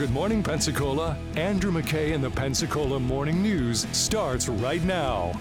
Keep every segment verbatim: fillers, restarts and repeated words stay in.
Good Morning Pensacola. Andrew McKay and the Pensacola Morning News starts right now.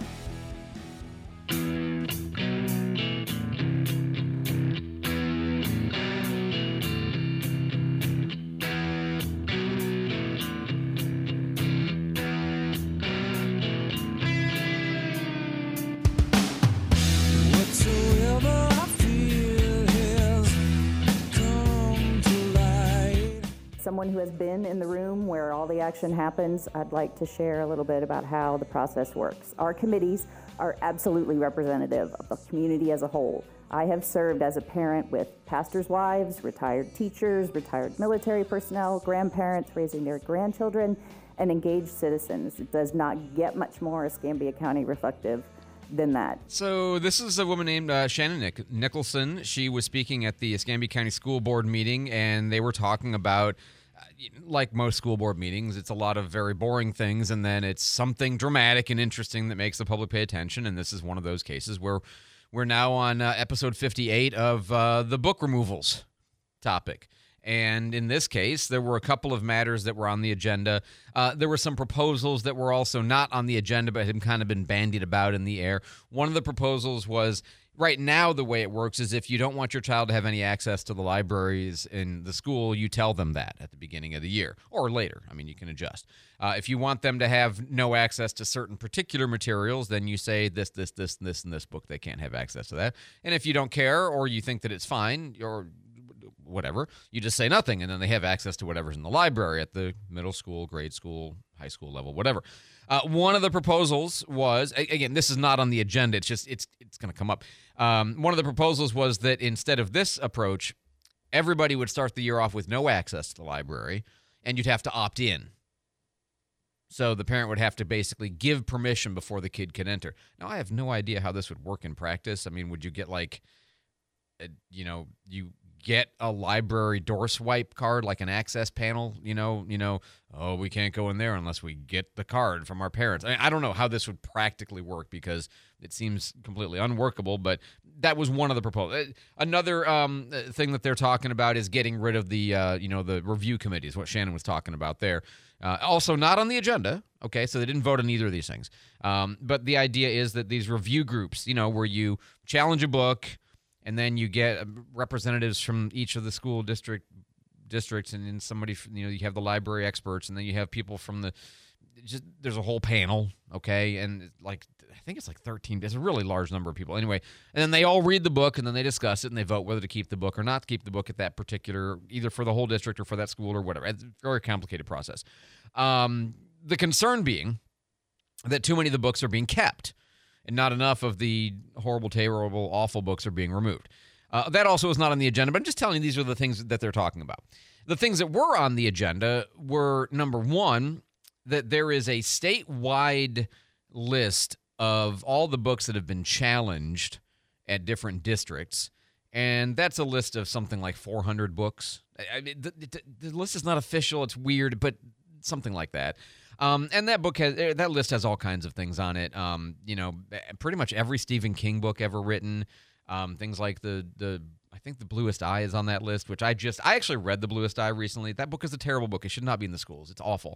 Someone who has been in the room where all the action happens, I'd like to share a little bit about how the process works. Our committees are absolutely representative of the community as a whole. I have served as a parent with pastors' wives, retired teachers, retired military personnel, grandparents raising their grandchildren, and engaged citizens. It does not get much more Escambia County reflective than that. So this is a woman named uh, Shannon Nick- Nicholson. She was speaking at the Escambia County School Board meeting, and they were talking about, uh, like most school board meetings, it's a lot of very boring things, and then it's something dramatic and interesting that makes the public pay attention, and this is one of those cases where we're now on uh, episode fifty-eight of uh, the book removals topic. And in this case, there were a couple of matters that were on the agenda. Uh, there were some proposals that were also not on the agenda, but had kind of been bandied about in the air. One of the proposals was, right now the way it works is if you don't want your child to have any access to the libraries in the school, you tell them that at the beginning of the year or later. I mean, you can adjust. Uh, if you want them to have no access to certain particular materials, then you say this, this, this, this, and this book, they can't have access to that. And if you don't care or you think that it's fine, or whatever, you just say nothing, and then they have access to whatever's in the library at the middle school, grade school, high school level, whatever. Uh, one of the proposals was, again, this is not on the agenda, it's just, it's it's going to come up. Um, one of the proposals was that instead of this approach, everybody would start the year off with no access to the library, and you'd have to opt in. So the parent would have to basically give permission before the kid could enter. Now, I have no idea how this would work in practice. I mean, would you get like, a, you know, you get a library door swipe card, like an access panel, you know, you know, oh, we can't go in there unless we get the card from our parents. I mean, I don't know how this would practically work because it seems completely unworkable, but that was one of the proposals. Another um, thing that they're talking about is getting rid of the, uh, you know, the review committees, what Shannon was talking about there. Uh, also not on the agenda, okay, so they didn't vote on either of these things. Um, but the idea is that these review groups, you know, where you challenge a book, and then you get representatives from each of the school district districts, and then somebody, you know, you have the library experts, and then you have people from the, just, there's a whole panel, okay, and like, I think it's like thirteen, it's a really large number of people. Anyway, and then they all read the book, and then they discuss it, and they vote whether to keep the book or not to keep the book at that particular, either for the whole district or for that school or whatever. It's a very complicated process. Um, the concern being that too many of the books are being kept, and not enough of the horrible, terrible, awful books are being removed. Uh, that also is not on the agenda, but I'm just telling you these are the things that they're talking about. The things that were on the agenda were, number one, that there is a statewide list of all the books that have been challenged at different districts, and that's a list of something like four hundred books. I mean, the, the, the list is not official, it's weird, but something like that. Um, and that book has that list has all kinds of things on it. Um, you know, pretty much every Stephen King book ever written. Um, things like the the I think The Bluest Eye is on that list, which I just I actually read The Bluest Eye recently. That book is a terrible book. It should not be in the schools. It's awful.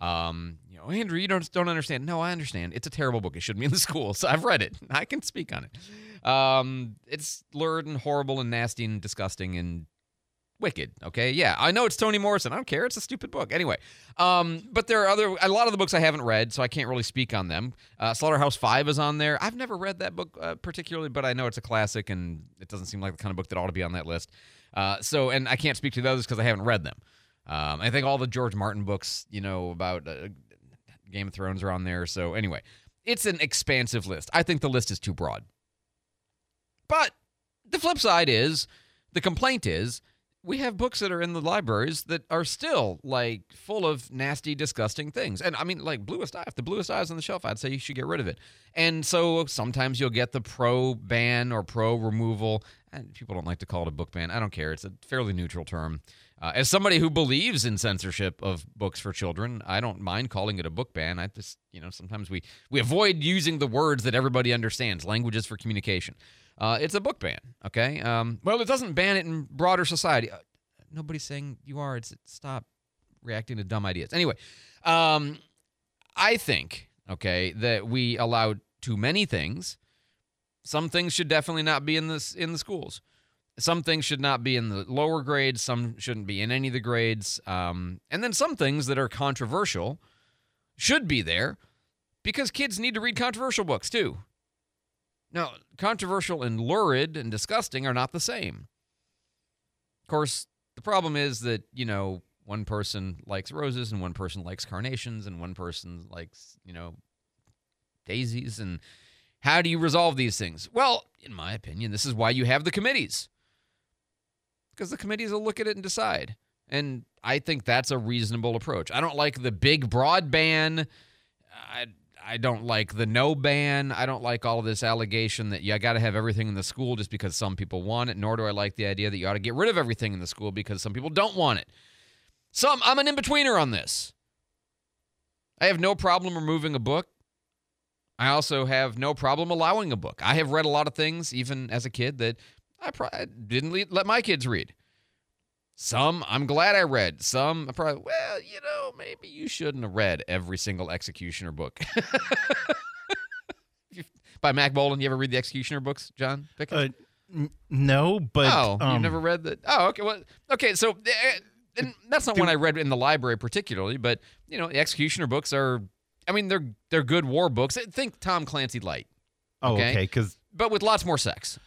Um, you know, Andrew, you don't don't understand. No, I understand. It's a terrible book. It shouldn't be in the schools. I've read it. I can speak on it. Um, it's lurid and horrible and nasty and disgusting and wicked, okay? Yeah, I know it's Toni Morrison. I don't care. It's a stupid book. Anyway, um, but there are other, a lot of the books I haven't read, so I can't really speak on them. Uh, Slaughterhouse Five is on there. I've never read that book uh, particularly, but I know it's a classic, and it doesn't seem like the kind of book that ought to be on that list. Uh, so, and I can't speak to the others because I haven't read them. Um, I think all the George Martin books, you know, about uh, Game of Thrones are on there. So anyway, it's an expansive list. I think the list is too broad. But the flip side is, the complaint is, we have books that are in the libraries that are still, like, full of nasty, disgusting things. And, I mean, like, Bluest Eye. If the Bluest Eye is on the shelf, I'd say you should get rid of it. And so sometimes you'll get the pro-ban or pro-removal. And people don't like to call it a book ban. I don't care. It's a fairly neutral term. Uh, as somebody who believes in censorship of books for children, I don't mind calling it a book ban. I just, you know, sometimes we, we avoid using the words that everybody understands. Languages for communication. Uh, it's a book ban, okay? Um, well, it doesn't ban it in broader society. Uh, nobody's saying you are. It's stop reacting to dumb ideas. Anyway, um, I think, okay, that we allow too many things. Some things should definitely not be in this in the schools. Some things should not be in the lower grades. Some shouldn't be in any of the grades. Um, and then some things that are controversial should be there because kids need to read controversial books too. Now, controversial and lurid and disgusting are not the same. Of course, the problem is that, you know, one person likes roses and one person likes carnations and one person likes, you know, daisies. And how do you resolve these things? Well, in my opinion, this is why you have the committees. Because the committees will look at it and decide. And I think that's a reasonable approach. I don't like the big broad ban. I, I don't like the no ban. I don't like all of this allegation that you got to have everything in the school just because some people want it, nor do I like the idea that you ought to get rid of everything in the school because some people don't want it. Some, I'm an in-betweener on this. I have no problem removing a book. I also have no problem allowing a book. I have read a lot of things, even as a kid, that I probably didn't let my kids read. Some I'm glad I read. Some I probably, well, you know, maybe you shouldn't have read every single Executioner book. By Mac Bolan, you ever read the Executioner books, John Pickett? Uh, n- no, but oh, um, you've never read that? Oh, okay. Well, okay. So, uh, and that's not do, one I read in the library particularly, but you know, the Executioner books are. I mean, they're they're good war books. Think Tom Clancy light. Oh, okay, because but with lots more sex.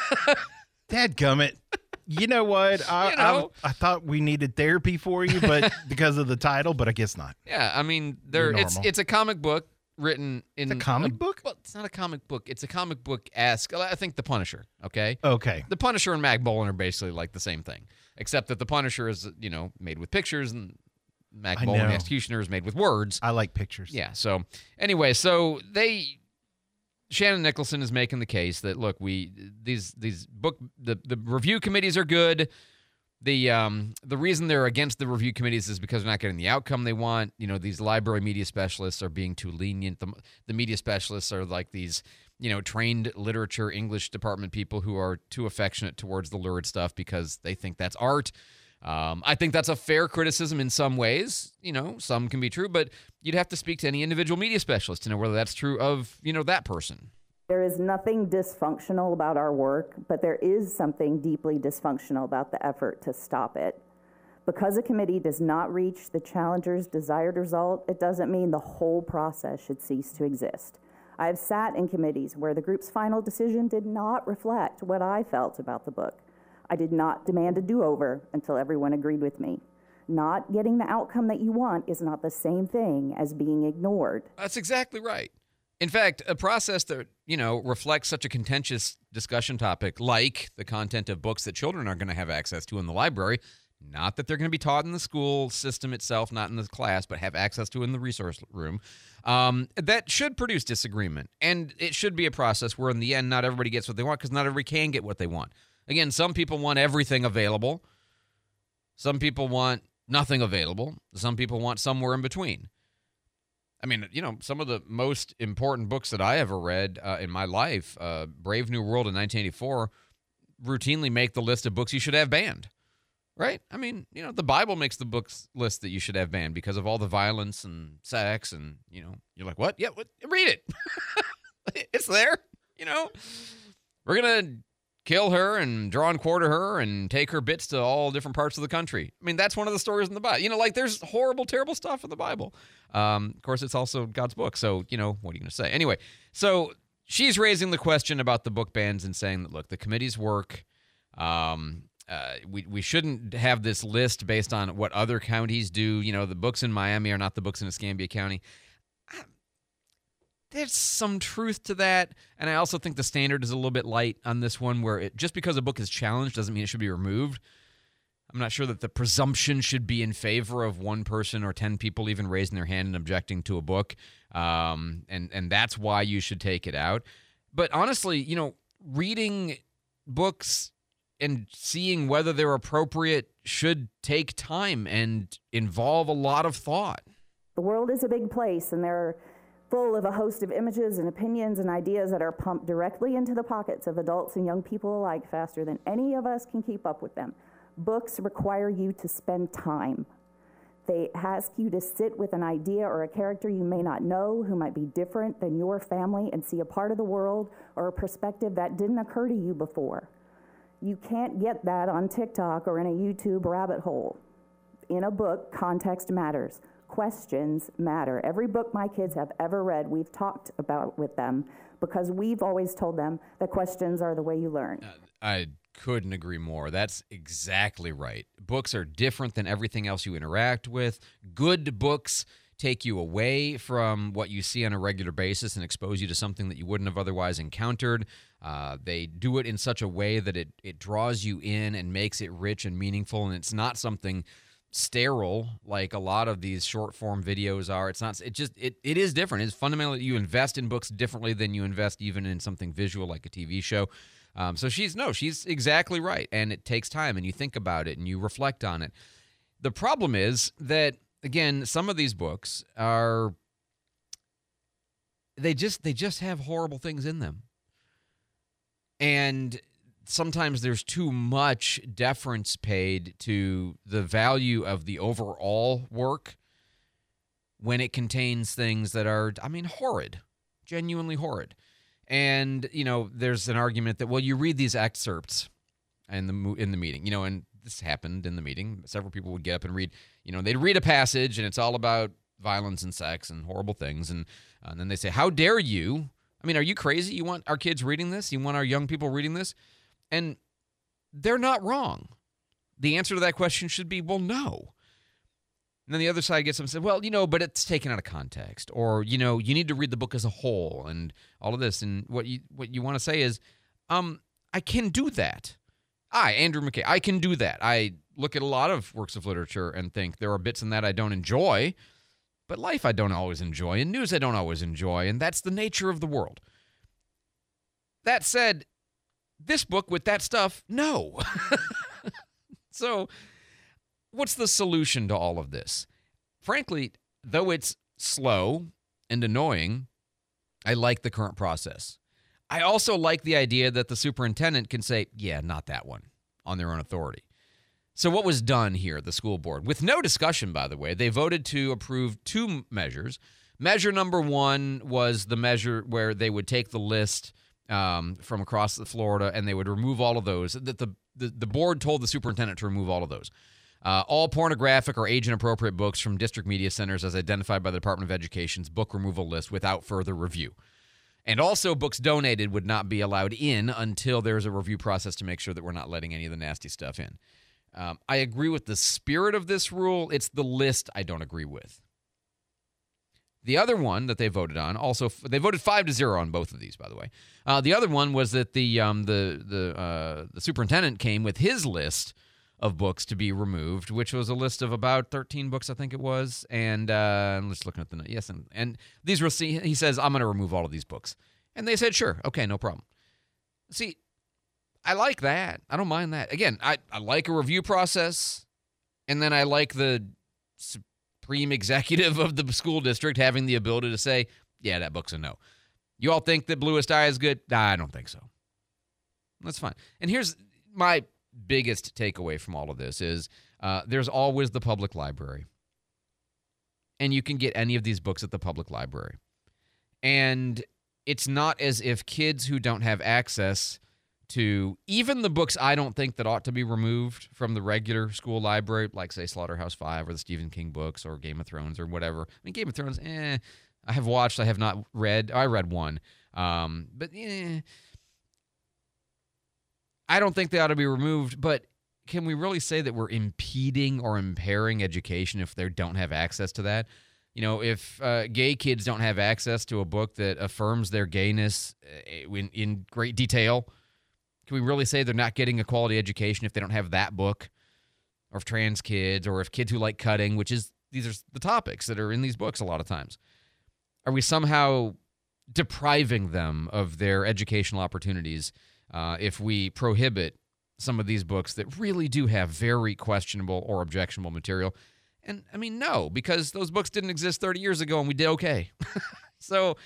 Dadgummit. You know what? I, you know. I I thought we needed therapy for you, but because of the title, but I guess not. Yeah, I mean, there it's it's a comic book written in it's a comic a, book. Well, it's not a comic book. It's a comic book-esque. I think The Punisher. Okay. Okay. The Punisher and Mac Bolan are basically like the same thing, except that The Punisher is, you know, made with pictures and Mac Bolan and Executioner is made with words. I like pictures. Yeah. So anyway, so they. Shannon Nicholson is making the case that, look, we these these book the, the review committees are good. The um the reason they're against the review committees is because they're not getting the outcome they want. You know, these library media specialists are being too lenient. The, the media specialists are like these, you know, trained literature English department people who are too affectionate towards the lurid stuff because they think that's art. Um, I think that's a fair criticism in some ways. You know, some can be true, but you'd have to speak to any individual media specialist to know whether that's true of, you know, that person. There is nothing dysfunctional about our work, but there is something deeply dysfunctional about the effort to stop it. Because a committee does not reach the challenger's desired result, it doesn't mean the whole process should cease to exist. I have sat in committees where the group's final decision did not reflect what I felt about the book. I did not demand a do-over until everyone agreed with me. Not getting the outcome that you want is not the same thing as being ignored. That's exactly right. In fact, a process that, you know, reflects such a contentious discussion topic like the content of books that children are going to have access to in the library, not that they're going to be taught in the school system itself, not in the class, but have access to in the resource room, um, that should produce disagreement. And it should be a process where in the end, not everybody gets what they want because not everybody can get what they want. Again, some people want everything available. Some people want nothing available. Some people want somewhere in between. I mean, you know, some of the most important books that I ever read uh, in my life, uh, Brave New World in nineteen eighty-four, routinely make the list of books you should have banned, right? I mean, you know, the Bible makes the books list that you should have banned because of all the violence and sex and, you know, you're like, what? Yeah, what? Read it. It's there, you know. We're going to kill her and draw and quarter her and take her bits to all different parts of the country. I mean, that's one of the stories in the Bible. You know, like there's horrible, terrible stuff in the Bible. Um, of course, it's also God's book. So, you know, what are you going to say? Anyway, so she's raising the question about the book bans and saying that, look, the committees work. Um, uh, we, we shouldn't have this list based on what other counties do. You know, the books in Miami are not the books in Escambia County. There's some truth to that, and I also think the standard is a little bit light on this one, where it, just because a book is challenged doesn't mean it should be removed. I'm not sure that the presumption should be in favor of one person or ten people even raising their hand and objecting to a book, um, and, and that's why you should take it out. But honestly, you know, reading books and seeing whether they're appropriate should take time and involve a lot of thought. The world is a big place, and there are full of a host of images and opinions and ideas that are pumped directly into the pockets of adults and young people alike faster than any of us can keep up with them. Books require you to spend time. They ask you to sit with an idea or a character you may not know who might be different than your family and see a part of the world or a perspective that didn't occur to you before. You can't get that on TikTok or in a YouTube rabbit hole. In a book, context matters. Questions matter. Every book my kids have ever read, we've talked about with them because we've always told them that questions are the way you learn. Uh, I couldn't agree more. That's exactly right. Books are different than everything else you interact with. Good books take you away from what you see on a regular basis and expose you to something that you wouldn't have otherwise encountered. Uh, they do it in such a way that it, it draws you in and makes it rich and meaningful, and it's not something sterile like a lot of these short form videos are. It's not, it just, it, it is different. It's fundamentally, you invest in books differently than you invest even in something visual like a T V show. Um, so she's, no, she's exactly right. And it takes time and you think about it and you reflect on it. The problem is that, again, some of these books are, they just, they just have horrible things in them. And sometimes there's too much deference paid to the value of the overall work when it contains things that are, I mean, horrid, genuinely horrid. And, you know, there's an argument that, well, you read these excerpts in the in the meeting, you know, and this happened in the meeting. Several people would get up and read, you know, they'd read a passage and it's all about violence and sex and horrible things. And, uh, and then they say, how dare you? I mean, are you crazy? You want our kids reading this? You want our young people reading this? And they're not wrong. The answer to that question should be, well, no. And then the other side gets them and says, well, you know, but it's taken out of context. Or, you know, you need to read the book as a whole and all of this. And what you what you want to say is, um, I can do that. I, Andrew McKay, I can do that. I look at a lot of works of literature and think there are bits in that I don't enjoy, but life I don't always enjoy, and news I don't always enjoy, and that's the nature of the world. That said, this book with that stuff, no. So what's the solution to all of this? Frankly, though it's slow and annoying, I like the current process. I also like the idea that the superintendent can say, yeah, not that one, on their own authority. So what was done here at the school board? With no discussion, by the way, they voted to approve two measures. Measure number one was the measure where they would take the list um, from across Florida and they would remove all of those. The, the, the, the board told the superintendent to remove all of those. Uh, all pornographic or age-inappropriate books from district media centers as identified by the Department of Education's book removal list without further review. And also books donated would not be allowed in until there's a review process to make sure that we're not letting any of the nasty stuff in. Um, I agree with the spirit of this rule. It's the list I don't agree with. The other one that they voted on, also they voted five to zero on both of these, by the way. Uh, the other one was that the um, the the uh, the superintendent came with his list of books to be removed, which was a list of about thirteen books, I think it was. And uh, I'm just looking at the yes, and and these were. He says, I'm going to remove all of these books, and they said, sure, okay, no problem. See, I like that. I don't mind that. Again, I, I like a review process, and then I like the supreme executive of the school district having the ability to say, yeah, that book's a no. You all think that Bluest Eye is good? Nah, I don't think so. That's fine. And here's my biggest takeaway from all of this is uh, there's always the public library. And you can get any of these books at the public library. And it's not as if kids who don't have access to even the books I don't think that ought to be removed from the regular school library, like, say, Slaughterhouse Five or the Stephen King books or Game of Thrones or whatever. I mean, Game of Thrones, eh, I have watched, I have not read. I read one. Um, but, eh, I don't think they ought to be removed, but can we really say that we're impeding or impairing education if they don't have access to that? You know, if uh, gay kids don't have access to a book that affirms their gayness in, in great detail, can we really say they're not getting a quality education if they don't have that book? Or if trans kids, or if kids who like cutting, which is, these are the topics that are in these books a lot of times. Are we somehow depriving them of their educational opportunities uh, if we prohibit some of these books that really do have very questionable or objectionable material? And, I mean, no, because those books didn't exist thirty years ago and we did okay. So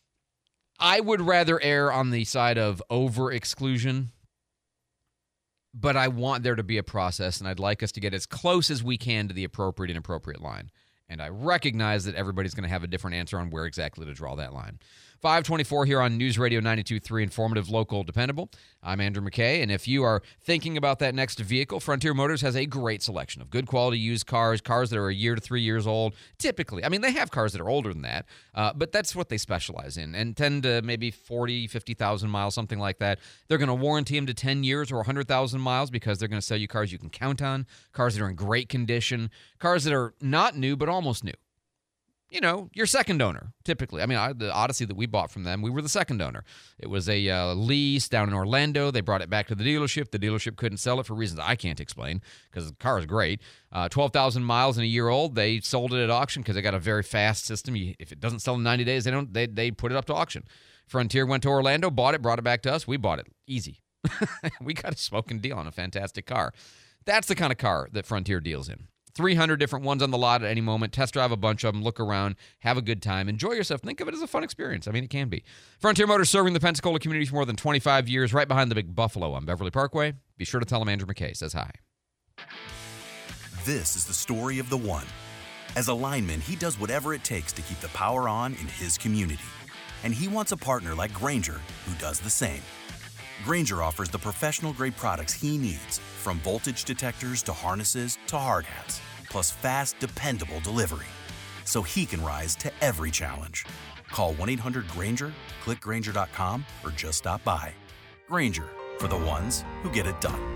I would rather err on the side of over-exclusion but I want there to be a process, and I'd like us to get as close as we can to the appropriate and appropriate line. And I recognize that everybody's going to have a different answer on where exactly to draw that line. five twenty-four here on News Radio ninety-two point three, informative, local, dependable. I'm Andrew McKay, and if you are thinking about that next vehicle, Frontier Motors has a great selection of good quality used cars, cars that are a year to three years old, typically. I mean, they have cars that are older than that, uh, but that's what they specialize in, and tend to maybe forty, fifty thousand miles, something like that. They're going to warranty them to ten years or one hundred thousand miles because they're going to sell you cars you can count on, cars that are in great condition, cars that are not new but almost new. You know, your second owner, typically. I mean, I, the Odyssey that we bought from them, we were the second owner. It was a uh, lease down in Orlando. They brought it back to the dealership. The dealership couldn't sell it for reasons I can't explain because the car is great. Uh, twelve thousand miles and a year old. They sold it at auction because they got a very fast system. You, if it doesn't sell in ninety days, they don't. They, they put it up to auction. Frontier went to Orlando, bought it, brought it back to us. We bought it. Easy. We got a smoking deal on a fantastic car. That's the kind of car that Frontier deals in. three hundred different ones on the lot at any moment. Test drive a bunch of them. Look around. Have a good time. Enjoy yourself. Think of it as a fun experience. I mean, it can be. Frontier Motors serving the Pensacola community for more than twenty-five years, right behind the Big Buffalo on Beverly Parkway. Be sure to tell them Andrew McKay says hi. This is the story of the one. As a lineman, he does whatever it takes to keep the power on in his community. And he wants a partner like Grainger who does the same. Grainger offers the professional-grade products he needs, from voltage detectors to harnesses to hard hats, plus fast, dependable delivery, so he can rise to every challenge. Call one eight hundred Grainger, click Grainger dot com, or just stop by. Grainger, for the ones who get it done.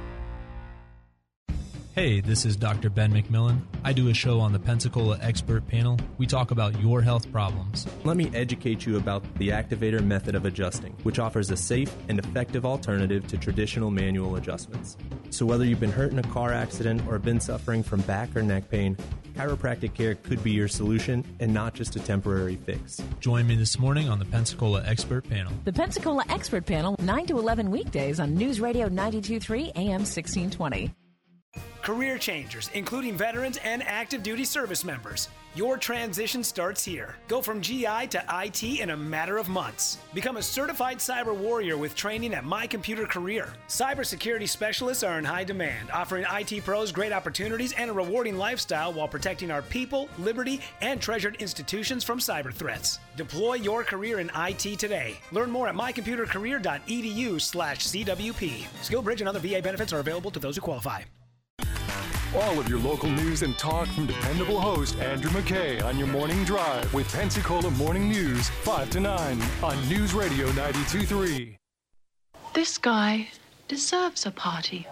Hey, this is Doctor Ben McMillan. I do a show on the Pensacola Expert Panel. We talk about your health problems. Let me educate you about the Activator method of adjusting, which offers a safe and effective alternative to traditional manual adjustments. So whether you've been hurt in a car accident or been suffering from back or neck pain, chiropractic care could be your solution and not just a temporary fix. Join me this morning on the Pensacola Expert Panel. The Pensacola Expert Panel, nine to eleven weekdays on News Radio ninety-two point three A M sixteen twenty. Career changers, including veterans and active duty service members. Your transition starts here. Go from G I to I T in a matter of months. Become a certified cyber warrior with training at My Computer Career. Cybersecurity specialists are in high demand, offering I T pros great opportunities and a rewarding lifestyle while protecting our people, liberty, and treasured institutions from cyber threats. Deploy your career in I T today. Learn more at mycomputercareer.edu slash CWP. SkillBridge and other V A benefits are available to those who qualify. All of your local news and talk from dependable host Andrew McKay on your morning drive with Pensacola Morning News, five to nine on News Radio ninety-two point three. This guy deserves a party.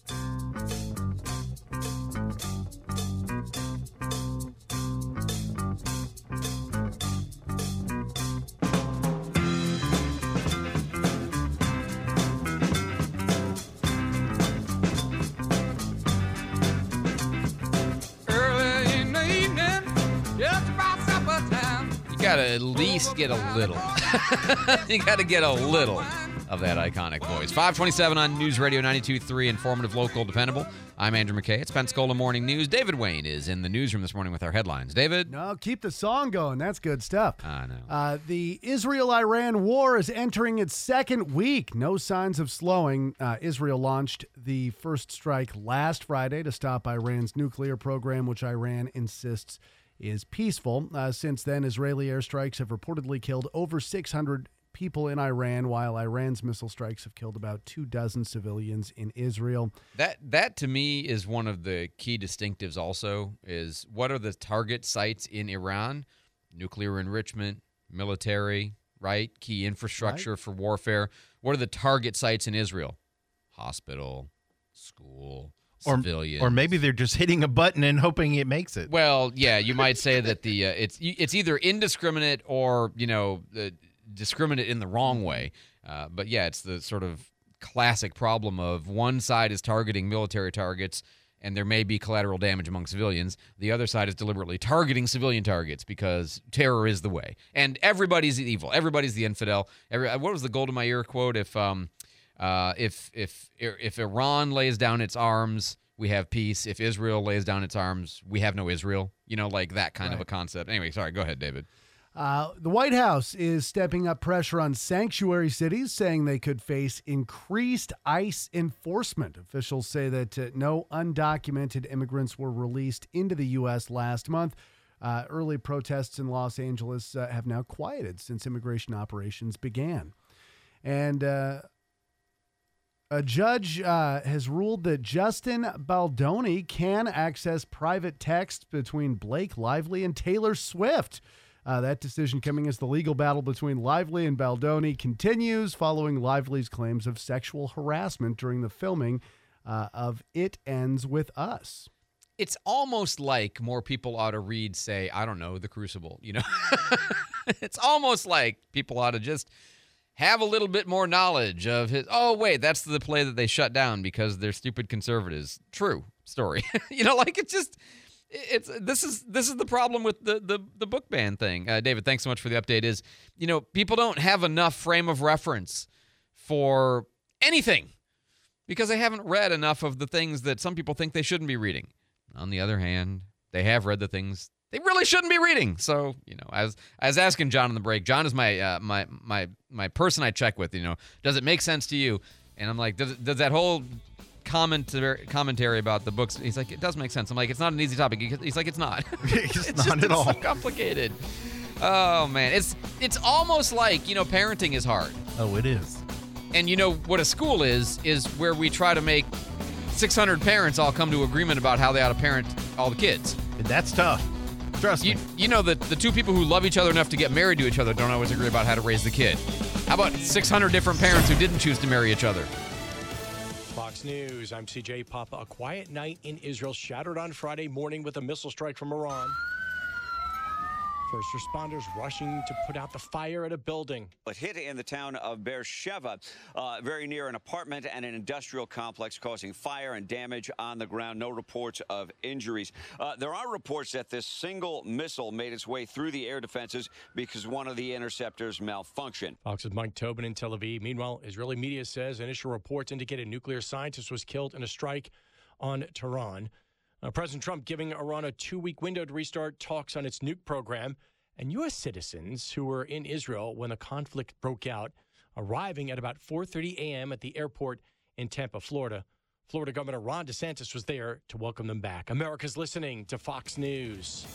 You gotta at least get a little. You gotta get a little of that iconic voice. five twenty-seven on News Radio ninety-two point three, informative, local, dependable. I'm Andrew McKay. It's Pensacola Morning News. David Wayne is in the newsroom this morning with our headlines. David? No, keep the song going. That's good stuff. I know. Uh, the Israel-Iran war is entering its second week. No signs of slowing. Uh, Israel launched the first strike last Friday to stop Iran's nuclear program, which Iran insists is peaceful. Uh, since then, Israeli airstrikes have reportedly killed over six hundred people in Iran, while Iran's missile strikes have killed about two dozen civilians in Israel. That that to me is one of the key distinctives also, is what are the target sites in Iran? Nuclear enrichment, military, right? Key infrastructure right. for warfare. What are the target sites in Israel? Hospital, school, Or, civilians. or maybe they're just hitting a button and hoping it makes it. Well, yeah, you might say that the uh, it's it's either indiscriminate or, you know, uh, discriminate in the wrong way. Uh, but yeah, it's the sort of classic problem of one side is targeting military targets and there may be collateral damage among civilians. The other side is deliberately targeting civilian targets because terror is the way. And everybody's evil. Everybody's the infidel. Every, what was the gold in my ear quote? If um uh if if if Iran lays down its arms, we have peace. If Israel lays down its arms, we have no Israel. You know, like that kind right. of a concept. Anyway, sorry, go ahead, David. Uh, the White House is stepping up pressure on sanctuary cities, saying they could face increased ICE enforcement. Officials say that uh, no undocumented immigrants were released into the U S last month. Uh, early protests in Los Angeles uh, have now quieted since immigration operations began. And uh, a judge uh, has ruled that Justin Baldoni can access private texts between Blake Lively and Taylor Swift. Uh, that decision coming as the legal battle between Lively and Baldoni continues following Lively's claims of sexual harassment during the filming uh, of It Ends With Us. It's almost like more people ought to read, say, I don't know, The Crucible, you know? It's almost like people ought to just have a little bit more knowledge of his, oh, wait, that's the play that they shut down because they're stupid conservatives. True story. You know, like it's just... It's this is this is the problem with the the, the book ban thing. Uh, David, thanks so much for the update. Is you know people don't have enough frame of reference for anything because they haven't read enough of the things that some people think they shouldn't be reading. On the other hand, they have read the things they really shouldn't be reading. So you know, I was I was asking John on the break. John is my uh, my my my person I check with. You know, does it make sense to you? And I'm like, does does that whole commentary commentary about the books, he's like, it does make sense. I'm like, it's not an easy topic. He's like, it's not. It's, it's not just, at all. It's so complicated. Oh man, it's it's almost like, you know, parenting is hard. Oh, it is. And you know what a school is is where we try to make six hundred parents all come to agreement about how they ought to parent all the kids. And that's tough. Trust you, me. You know that the two people who love each other enough to get married to each other don't always agree about how to raise the kid. How about six hundred different parents who didn't choose to marry each other? Fox News, I'm C J Papa. A quiet night in Israel shattered on Friday morning with a missile strike from Iran. First responders rushing to put out the fire at a building. It hit in the town of Beersheba, uh, very near an apartment and an industrial complex, causing fire and damage on the ground. No reports of injuries. Uh, there are reports that this single missile made its way through the air defenses because one of the interceptors malfunctioned. Fox's Mike Tobin in Tel Aviv. Meanwhile, Israeli media says initial reports indicate a nuclear scientist was killed in a strike on Tehran. Uh, President Trump giving Iran a two-week window to restart talks on its nuke program. And U S citizens who were in Israel when the conflict broke out, arriving at about four thirty a.m. at the airport in Tampa, Florida. Florida Governor Ron DeSantis was there to welcome them back. America's listening to Fox News.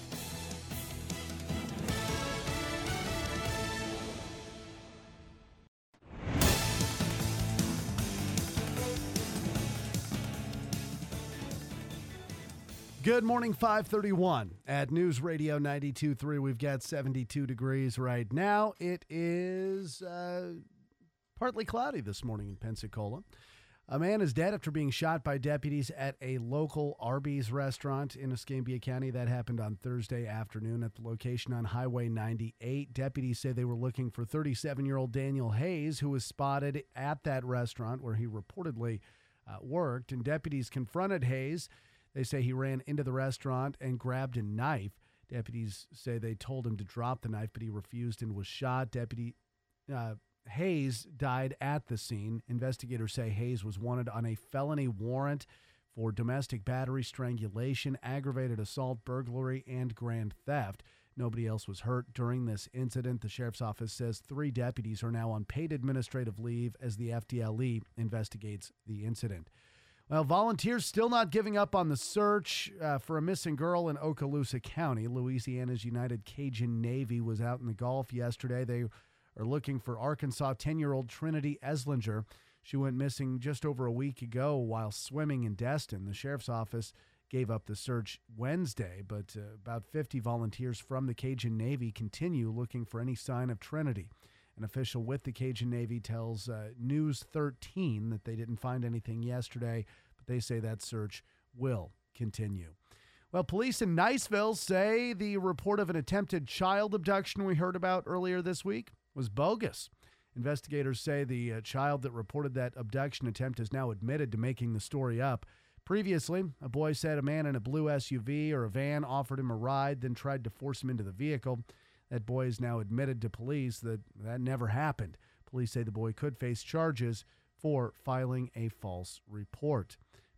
Good morning, five thirty-one at News Radio ninety-two point three. We've got seventy-two degrees right now. It is uh, partly cloudy this morning in Pensacola. A man is dead after being shot by deputies at a local Arby's restaurant in Escambia County. That happened on Thursday afternoon at the location on Highway ninety-eight. Deputies say they were looking for thirty-seven-year-old Daniel Hayes, who was spotted at that restaurant where he reportedly uh, worked. And deputies confronted Hayes. They say he ran into the restaurant and grabbed a knife. Deputies say they told him to drop the knife, but he refused and was shot. Deputy uh, Hayes died at the scene. Investigators say Hayes was wanted on a felony warrant for domestic battery, strangulation, aggravated assault, burglary, and grand theft. Nobody else was hurt during this incident. The sheriff's office says three deputies are now on paid administrative leave as the F D L E investigates the incident. Well, volunteers still not giving up on the search uh, for a missing girl in Okaloosa County. Louisiana's United Cajun Navy was out in the Gulf yesterday. They are looking for Arkansas ten-year-old Trinity Eslinger. She went missing just over a week ago while swimming in Destin. The sheriff's office gave up the search Wednesday, but uh, about fifty volunteers from the Cajun Navy continue looking for any sign of Trinity. An official with the Cajun Navy tells uh, News thirteen that they didn't find anything yesterday, but they say that search will continue. Well, police in Niceville say the report of an attempted child abduction we heard about earlier this week was bogus. Investigators say the uh, child that reported that abduction attempt has now admitted to making the story up. Previously, a boy said a man in a blue S U V or a van offered him a ride, then tried to force him into the vehicle. That boy is now admitted to police that that never happened. Police say the boy could face charges for filing a false report.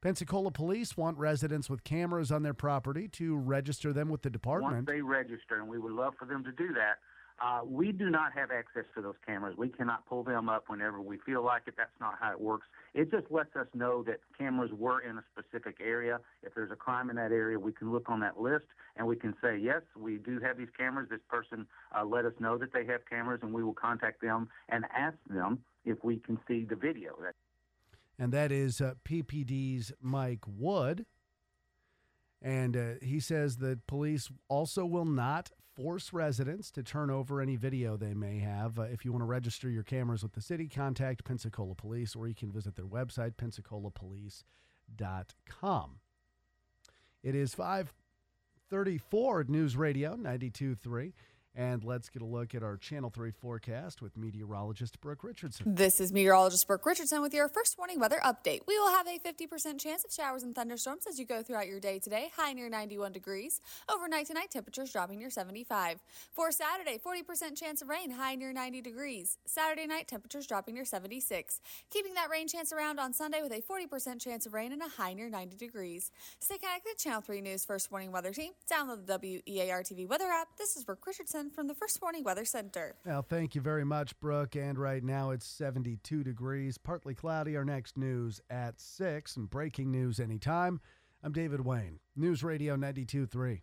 Pensacola police want residents with cameras on their property to register them with the department. Once they register, and we would love for them to do that, uh, we do not have access to those cameras. We cannot pull them up whenever we feel like it. That's not how it works. It just lets us know that cameras were in a specific area. If there's a crime in that area, we can look on that list, and we can say, yes, we do have these cameras. This person uh, let us know that they have cameras, and we will contact them and ask them if we can see the video. And that is uh, P P D's Mike Wood. And uh, he says that police also will not force residents to turn over any video they may have. Uh, if you want to register your cameras with the city, contact Pensacola Police, or you can visit their website, pensacola police dot com. It is five thirty-four at News Radio ninety-two point three. And let's get a look at our Channel three forecast with meteorologist Brooke Richardson. This is meteorologist Brooke Richardson with your first warning weather update. We will have a fifty percent chance of showers and thunderstorms as you go throughout your day today, high near ninety-one degrees. Overnight tonight, temperatures dropping near seventy-five. For Saturday, forty percent chance of rain, high near ninety degrees. Saturday night, temperatures dropping near seventy-six. Keeping that rain chance around on Sunday with a forty percent chance of rain and a high near ninety degrees. Stay connected, Channel three News First Warning Weather Team. Download the W E A R T V weather app. This is Brooke Richardson from the First Warning Weather Center. Well, thank you very much, Brooke. And right now it's seventy-two degrees, partly cloudy. Our next news at six, and breaking news anytime. I'm David Wayne, News Radio ninety-two point three.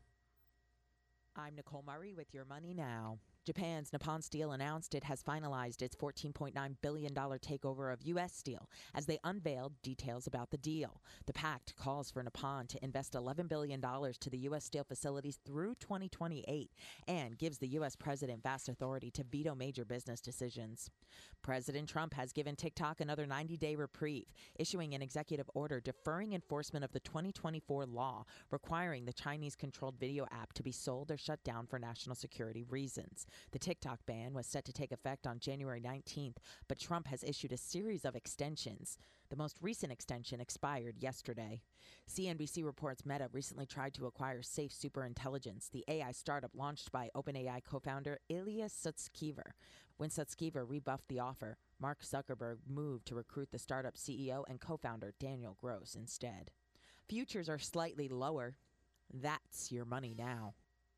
I'm Nicole Murray with your money now. Japan's Nippon Steel announced it has finalized its fourteen point nine billion dollars takeover of U S Steel as they unveiled details about the deal. The pact calls for Nippon to invest eleven billion dollars to the U S Steel facilities through twenty twenty-eight and gives the U S president vast authority to veto major business decisions. President Trump has given TikTok another ninety-day reprieve, issuing an executive order deferring enforcement of the twenty twenty-four law requiring the Chinese-controlled video app to be sold or shut down for national security reasons. The TikTok ban was set to take effect on January nineteenth, but Trump has issued a series of extensions. The most recent extension expired yesterday. C N B C reports Meta recently tried to acquire Safe Superintelligence, the A I startup launched by OpenAI co-founder Ilya Sutskever. When Sutskever rebuffed the offer, Mark Zuckerberg moved to recruit the startup C E O and co-founder Daniel Gross instead. Futures are slightly lower. That's your money now.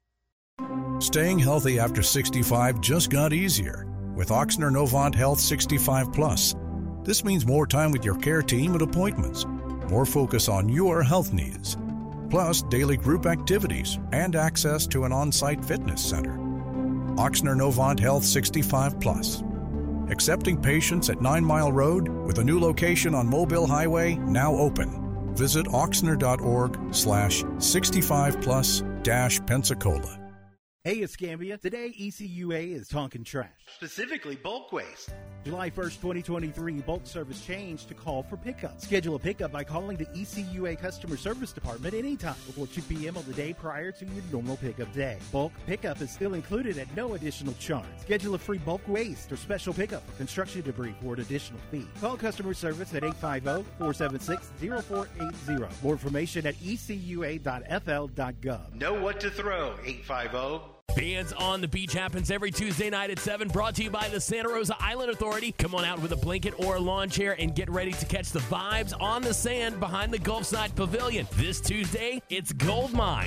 Staying healthy after sixty-five just got easier with Ochsner Novant Health sixty-five plus. This means more time with your care team at appointments, more focus on your health needs, plus daily group activities and access to an on-site fitness center. Ochsner Novant Health sixty-five plus. Accepting patients at Nine Mile Road with a new location on Mobile Highway now open. Visit oxner.org slash 65 plus dash Pensacola. Hey, Escambia. Today, E C U A is talking trash. Specifically, bulk waste. July first, twenty twenty-three, bulk service changed to call for pickup. Schedule a pickup by calling the E C U A Customer Service Department anytime before two p.m. on the day prior to your normal pickup day. Bulk pickup is still included at no additional charge. Schedule a free bulk waste or special pickup for construction debris for an additional fee. Call customer service at eight five zero, four seven six, zero four eight zero. More information at e c u a dot f l dot gov. Know what to throw, eight five zero. Bands on the Beach happens every Tuesday night at seven, brought to you by the Santa Rosa Island Authority. Come on out with a blanket or a lawn chair and get ready to catch the vibes on the sand behind the Gulfside Pavilion. This Tuesday, it's Goldmine.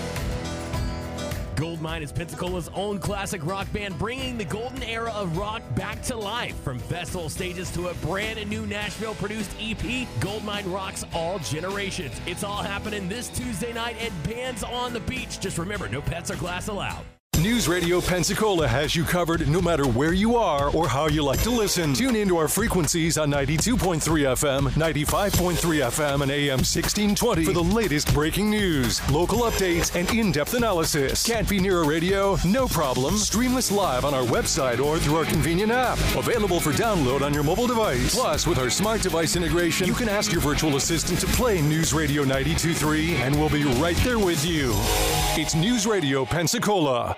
Goldmine is Pensacola's own classic rock band, bringing the golden era of rock back to life. From festival stages to a brand new Nashville-produced E P, Goldmine rocks all generations. It's all happening this Tuesday night at Bands on the Beach. Just remember, no pets or glass allowed. News Radio Pensacola has you covered no matter where you are or how you like to listen. Tune into our frequencies on ninety-two point three F M, ninety-five point three F M, and A M sixteen twenty for the latest breaking news, local updates, and in-depth analysis. Can't be near a radio? No problem. Stream us live on our website or through our convenient app. Available for download on your mobile device. Plus, with our smart device integration, you can ask your virtual assistant to play News Radio ninety-two point three, and we'll be right there with you. It's News Radio Pensacola.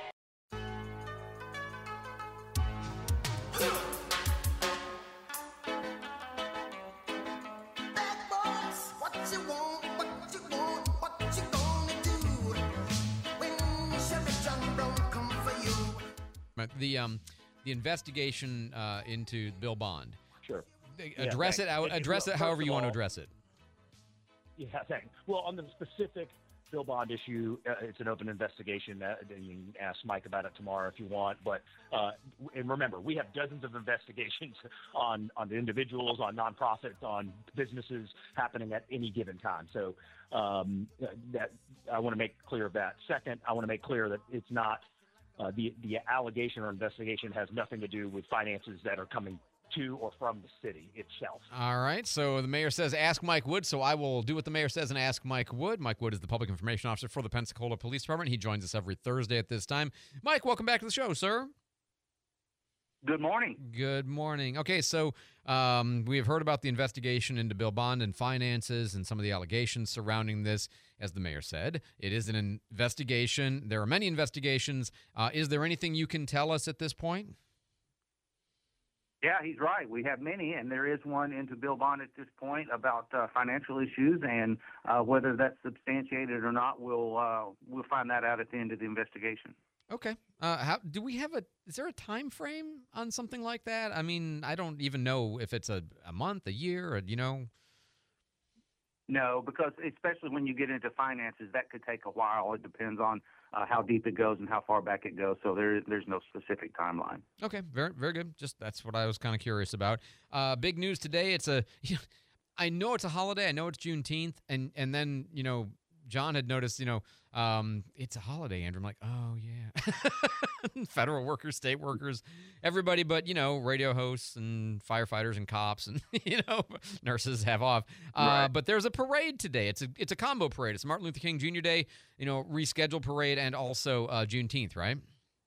The um, the investigation uh, into Bill Bond. Sure. Address yeah, it. Out, address well, it however you all, want to address it. Yeah, thanks. Well, on the specific Bill Bond issue, uh, it's an open investigation. Uh, you can ask Mike about it tomorrow if you want. But uh, and remember, we have dozens of investigations on on the individuals, on nonprofits, on businesses happening at any given time. So um, that I want to make clear of that. Second, I want to make clear that it's not uh, the the allegation or investigation has nothing to do with finances that are coming to or from the city itself. All right. So the mayor says, ask Mike Wood. So I will do what the mayor says and ask Mike Wood. Mike Wood is the public information officer for the Pensacola Police Department. He joins us every Thursday at this time. Mike, welcome back to the show, sir. Good morning. Good morning. Okay, so um, we have heard about the investigation into Bill Bond and finances and some of the allegations surrounding this. As the mayor said, it is an investigation. There are many investigations. Uh, is there anything you can tell us at this point? Yeah, he's right. We have many, and there is one into Bill Bond at this point about uh, financial issues, and uh, whether that's substantiated or not, we'll uh, we'll find that out at the end of the investigation. Okay. Uh, how do we have a? Is there a time frame on something like that? I mean, I don't even know if it's a, a month, a year, or you know. No, because especially when you get into finances, that could take a while. It depends on uh, how deep it goes and how far back it goes. So there, there's no specific timeline. Okay, very, very good. Just that's what I was kind of curious about. Uh, big news today. It's a. I know it's a holiday. I know it's Juneteenth, and and then you know. John had noticed, you know, um, it's a holiday, Andrew. I'm like, oh, yeah. Federal workers, state workers, everybody but, you know, radio hosts and firefighters and cops and, you know, nurses have off. Uh, Right. But there's a parade today. It's a it's a combo parade. It's Martin Luther King Junior Day, you know, rescheduled parade and also uh, Juneteenth, right?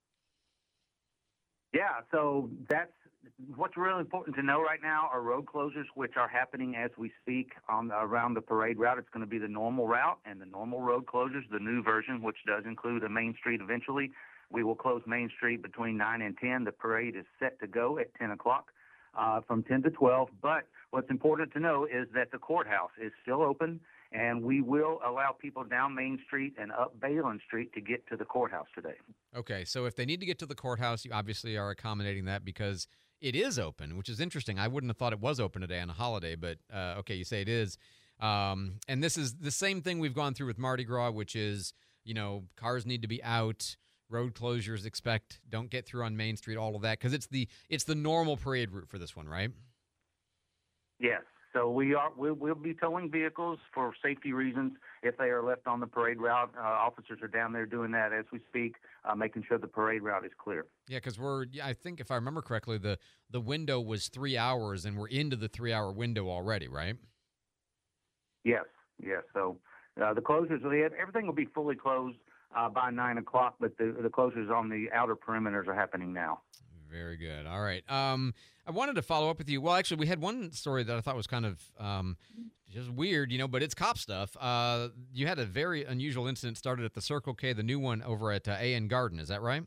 Yeah, so that's what's really important to know right now are road closures, which are happening as we speak on around the parade route. It's going to be the normal route and the normal road closures, the new version, which does include a Main Street eventually. We will close Main Street between nine and ten. The parade is set to go at ten o'clock uh, from ten to twelve. But what's important to know is that the courthouse is still open, and we will allow people down Main Street and up Balin Street to get to the courthouse today. Okay, so if they need to get to the courthouse, you obviously are accommodating that because it is open, which is interesting. I wouldn't have thought it was open today on a holiday, but uh, okay, you say it is. Um, and this is the same thing we've gone through with Mardi Gras, which is, you know, cars need to be out, road closures expect, don't get through on Main Street, all of that, because it's the it's the normal parade route for this one, right? Yes. So we are we'll, we'll be towing vehicles for safety reasons if they are left on the parade route. Uh, officers are down there doing that as we speak, uh, making sure the parade route is clear. Yeah, because we're yeah, I think if I remember correctly, the the window was three hours, and we're into the three hour window already, right? Yes, yes. So uh, the closures, everything will be fully closed uh, by nine o'clock, but the the closures on the outer perimeters are happening now. Very good. All right. Um, I wanted to follow up with you. Well, actually, we had one story that I thought was kind of um, just weird, you know, but it's cop stuff. Uh, you had a very unusual incident started at the Circle K, the new one over at uh, A N Garden. Is that right?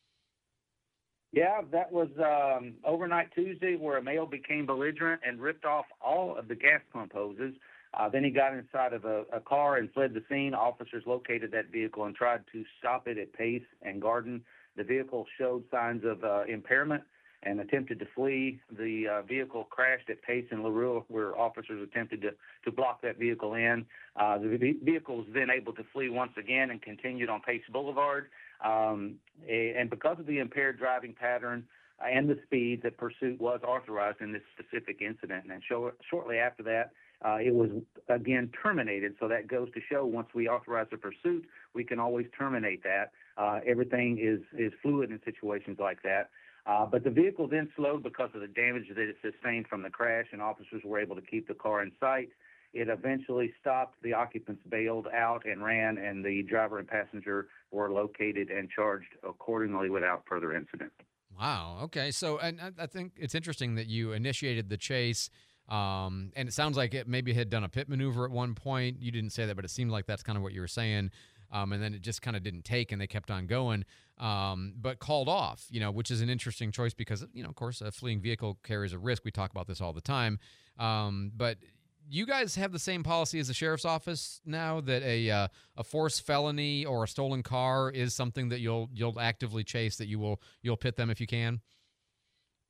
Yeah, that was um, overnight Tuesday where a male became belligerent and ripped off all of the gas pump hoses. Uh, then he got inside of a, a car and fled the scene. Officers located that vehicle and tried to stop it at Pace and Garden. The vehicle showed signs of uh, impairment and attempted to flee. The uh, vehicle crashed at Pace and LaRue, where officers attempted to, to block that vehicle in. Uh, the ve- vehicle was then able to flee once again and continued on Pace Boulevard. Um, and because of the impaired driving pattern and the speed, the pursuit was authorized in this specific incident. And short, shortly after that, uh, it was again terminated. So that goes to show once we authorize the pursuit, we can always terminate that. Uh, everything is, is fluid in situations like that. Uh, but the vehicle then slowed because of the damage that it sustained from the crash, and officers were able to keep the car in sight. It eventually stopped. The occupants bailed out and ran, and the driver and passenger were located and charged accordingly without further incident. Wow. Okay. So, and I- I think it's interesting that you initiated the chase, um, and it sounds like it maybe had done a pit maneuver at one point. You didn't say that, but it seemed like that's kind of what you were saying. Um, and then it just kind of didn't take, and they kept on going, um, but called off, you know, which is an interesting choice because, you know, of course, a fleeing vehicle carries a risk. We talk about this all the time. Um, but you guys have the same policy as the sheriff's office now, that a uh, a forced felony or a stolen car is something that you'll you'll actively chase, that you will you'll pit them if you can?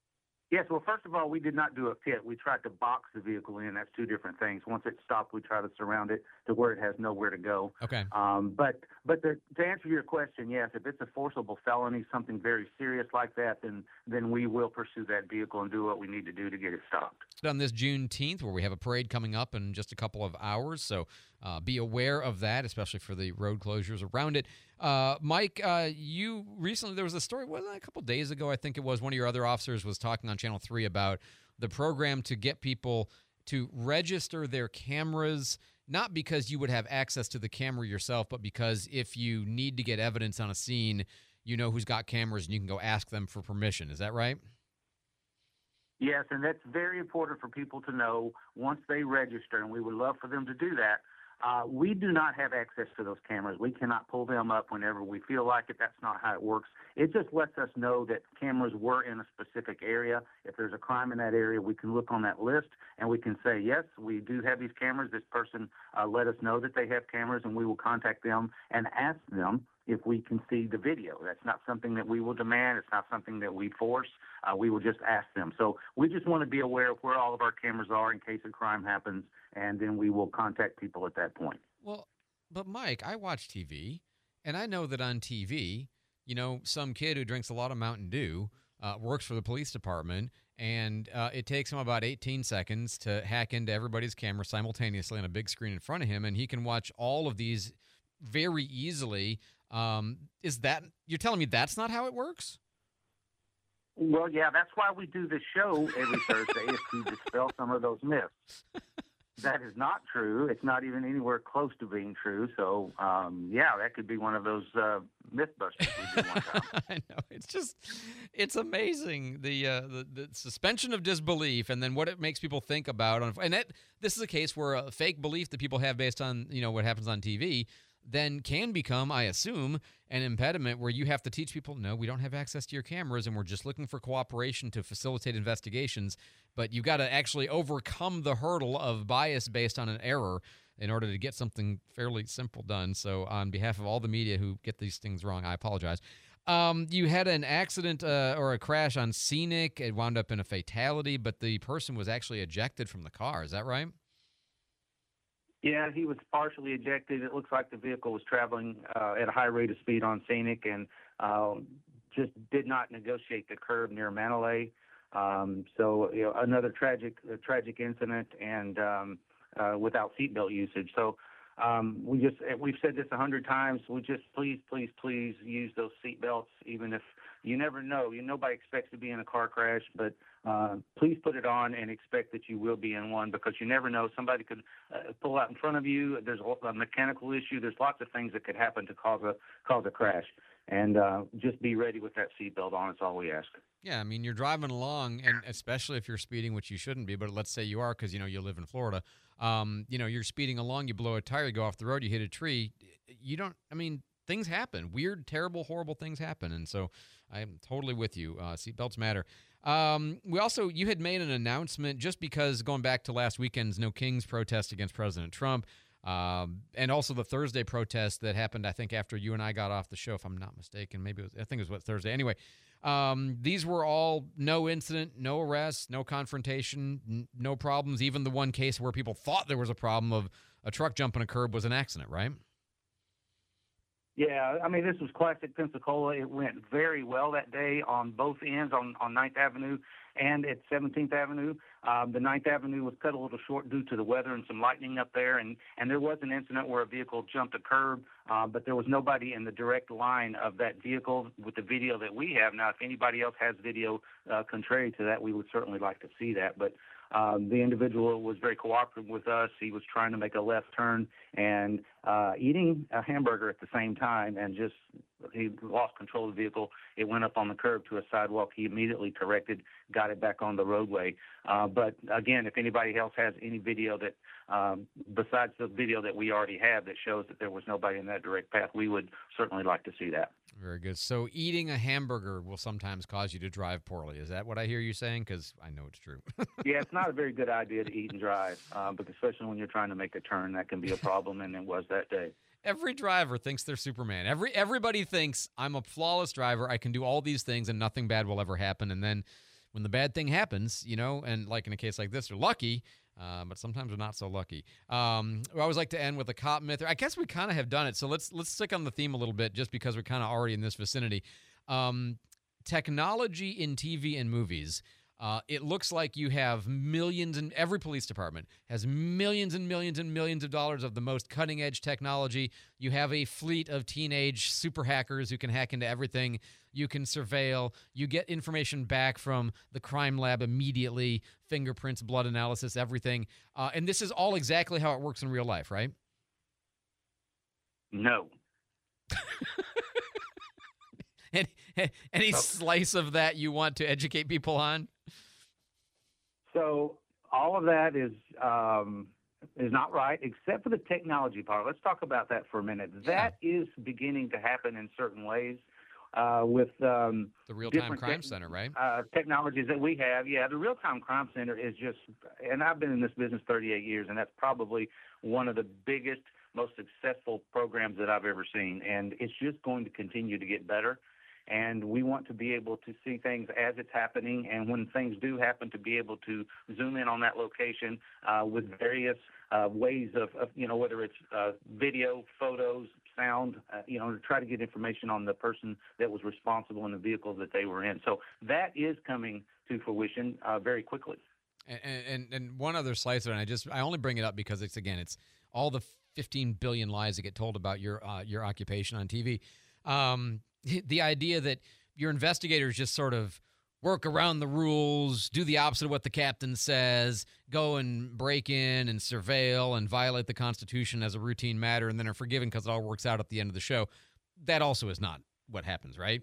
Yes, well, first of all, we did not do a pit. We tried to box the vehicle in. That's two different things. Once it stopped, we try to surround it to where it has nowhere to go. Okay. Um, but but the, to answer your question, yes, if it's a forcible felony, something very serious like that, then then we will pursue that vehicle and do what we need to do to get it stopped. On this Juneteenth, where we have a parade coming up in just a couple of hours, so uh, be aware of that, especially for the road closures around it. Uh, Mike, uh, you recently, there was a story, wasn't it, a couple days ago, I think it was, one of your other officers was talking on Channel three about the program to get people to register their cameras, not because you would have access to the camera yourself, but because if you need to get evidence on a scene, you know who's got cameras and you can go ask them for permission. Is that right? Yes, and that's very important for people to know once they register, and we would love for them to do that. Uh, we do not have access to those cameras. We cannot pull them up whenever we feel like it. That's not how it works. It just lets us know that cameras were in a specific area. If there's a crime in that area, we can look on that list and we can say, yes, we do have these cameras. This person uh, let us know that they have cameras, and we will contact them and ask them if we can see the video. That's not something that we will demand. It's not something that we force. Uh, we will just ask them. So we just want to be aware of where all of our cameras are in case a crime happens, and then we will contact people at that point. Well, but Mike, I watch T V, and I know that on T V, you know, some kid who drinks a lot of Mountain Dew uh, works for the police department, and uh, it takes him about eighteen seconds to hack into everybody's camera simultaneously on a big screen in front of him, and he can watch all of these very easily. Um, is that, you're telling me that's not how it works? Well, yeah, that's why we do this show every Thursday, is to dispel some of those myths. That is not true. It's not even anywhere close to being true. So, um, yeah, that could be one of those uh, Mythbusters we do one time. I know. It's just, it's amazing, the, uh, the the suspension of disbelief, and then what it makes people think about. On, and that, this is a case where a fake belief that people have based on, you know, what happens on T V then can become, I assume, an impediment where you have to teach people, no, we don't have access to your cameras, and we're just looking for cooperation to facilitate investigations. But you got to actually overcome the hurdle of bias based on an error in order to get something fairly simple done. So on behalf of all the media who get these things wrong, I apologize. Um, you had an accident uh, or a crash on Scenic. It wound up in a fatality, but the person was actually ejected from the car. Is that right? Yeah, he was partially ejected. It looks like the vehicle was traveling uh, at a high rate of speed on Scenic and um, just did not negotiate the curb near Manalay. Um, so you know, another tragic, uh, tragic incident, and um, uh, without seatbelt usage. So um, we just we've said this a hundred times. We just please, please, please use those seatbelts, even if you never know. You nobody expects to be in a car crash, but uh, please put it on and expect that you will be in one, because you never know. Somebody could uh, pull out in front of you. There's a mechanical issue. There's lots of things that could happen to cause a cause a crash. And uh, just be ready with that seatbelt on. It's all we ask. Yeah, I mean, you're driving along, and especially if you're speeding, which you shouldn't be, but let's say you are because, you know, you live in Florida. Um, you know, you're speeding along, you blow a tire, you go off the road, you hit a tree. You don't, I mean, things happen. Weird, terrible, horrible things happen. And so I'm totally with you. Uh, seatbelts matter. Um, we also, you had made an announcement just because going back to last weekend's No Kings protest against President Trump, um, and also the Thursday protest that happened, I think, after you and I got off the show, if I'm not mistaken. Maybe it was, I think it was what, Thursday. Anyway, um, these were all no incident, no arrest, no confrontation, n- no problems. Even the one case where people thought there was a problem of a truck jumping a curb was an accident, right? Yeah, I mean, this was classic Pensacola. It went very well that day on both ends, on, on ninth Avenue and at seventeenth Avenue. Um, the ninth Avenue was cut a little short due to the weather and some lightning up there, and, and there was an incident where a vehicle jumped a curb, uh, but there was nobody in the direct line of that vehicle with the video that we have. Now, if anybody else has video uh, contrary to that, we would certainly like to see that. But Um, the individual was very cooperative with us. He was trying to make a left turn and uh, eating a hamburger at the same time, and just he lost control of the vehicle. It went up on the curb to a sidewalk. He immediately corrected, got it back on the roadway. Uh, but again, if anybody else has any video that, um, besides the video that we already have that shows that there was nobody in that direct path, we would certainly like to see that. Very good. So eating a hamburger will sometimes cause you to drive poorly. Is that what I hear you saying? Because I know it's true. Yeah, it's not a very good idea to eat and drive, uh, but especially when you're trying to make a turn, that can be a problem, and it was that day. Every driver thinks they're Superman. Every Everybody thinks, I'm a flawless driver. I can do all these things, and nothing bad will ever happen. And then when the bad thing happens, you know, and like in a case like this, they're lucky, uh, but sometimes we're not so lucky. Um, I always like to end with a cop myth. I guess we kind of have done it, so let's let's stick on the theme a little bit just because we're kind of already in this vicinity. Um, technology in T V and movies. Uh, it looks like you have millions, and every police department has millions and millions and millions of dollars of the most cutting-edge technology. You have a fleet of teenage super hackers who can hack into everything. You can surveil. You get information back from the crime lab immediately, fingerprints, blood analysis, everything. Uh, and this is all exactly how it works in real life, right? No. any any slice of that you want to educate people on? So all of that is um, is not right, except for the technology part. Let's talk about that for a minute. Yeah. That is beginning to happen in certain ways uh, with um, the Real-Time Crime te- Center, right? Uh, technologies that we have. Yeah, the Real-Time Crime Center is just, and I've been in this business thirty-eight years, and that's probably one of the biggest, most successful programs that I've ever seen, and it's just going to continue to get better. And we want to be able to see things as it's happening, and when things do happen, to be able to zoom in on that location uh, with various uh, ways of, of, you know, whether it's uh, video, photos, sound, uh, you know, to try to get information on the person that was responsible in the vehicle that they were in. So that is coming to fruition uh, very quickly. And, and and one other slice of it, and I just I only bring it up because it's again it's all the fifteen billion lies that get told about your uh, your occupation on T V. Um, the idea that your investigators just sort of work around the rules, do the opposite of what the captain says, go and break in and surveil and violate the Constitution as a routine matter, and then are forgiven because it all works out at the end of the show. That also is not what happens, right?